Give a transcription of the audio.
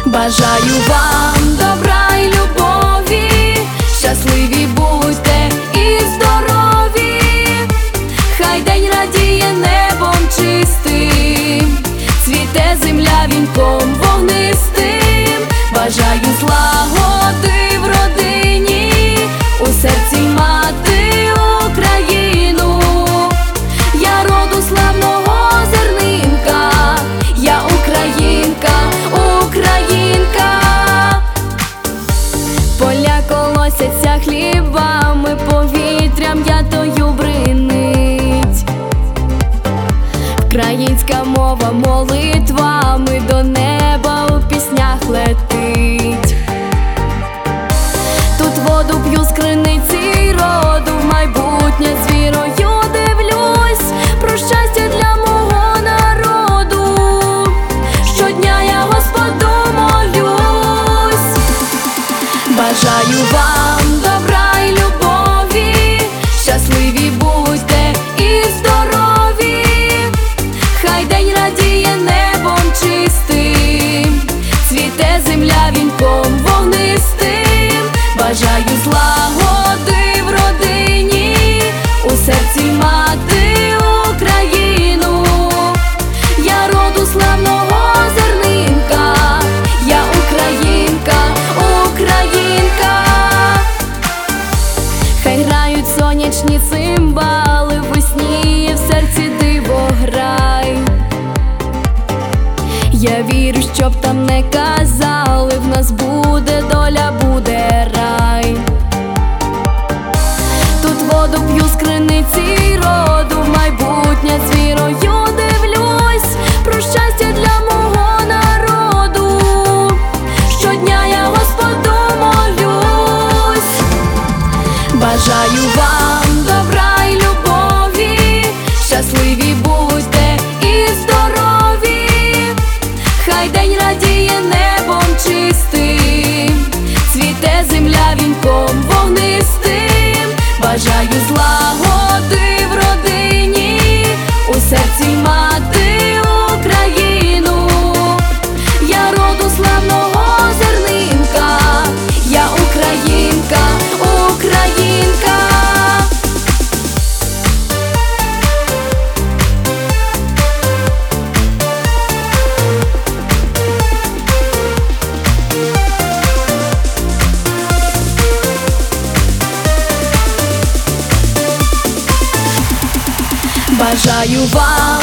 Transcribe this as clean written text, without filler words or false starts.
Бажаю вам добра й любові, щасливі будьте і здорові, хай день радіє небом чистим, цвіте земля вінком вогнистим. Бажаю злагоди в родині, у серці мати Україну. Я роду славного зернинка, я українка, українка. Поля колосяться хлібами, повітрям ятою бринить. Українська мова молитвами до неба у піснях летить. Тут воду п'ю з криниці роду, в майбутнє з вірою дивлюсь, про щастя для мого народу. Щодня я Господу молюсь. Бажаю вам добра й любові, щасливі будьте і здорові, хай день радіє небом чистим, цвіте земля вінком вогнистим. Бажаю злагоди в родині, у серці мати Україну. Я роду славного зернинка, я українка, українка. Хай грають сонячні цимбали, весні в серці дивограй. Я вірю, щоб там не казали, в нас буде доля, буде рай. Тут воду п'ю з криниці роду, в майбутнє з вірою дивлюсь, про щастя для мого народу. Щодня я Господу молюсь. Бажаю вам добра й любові, щасливі будьте і здорові, хай день радіє небом чистим, цвіте земля вінком вогнистим. Бажаю злагоди в родині, у серці мати Україну. Я роду славного зернинка, я українка, українка. Бажаю вам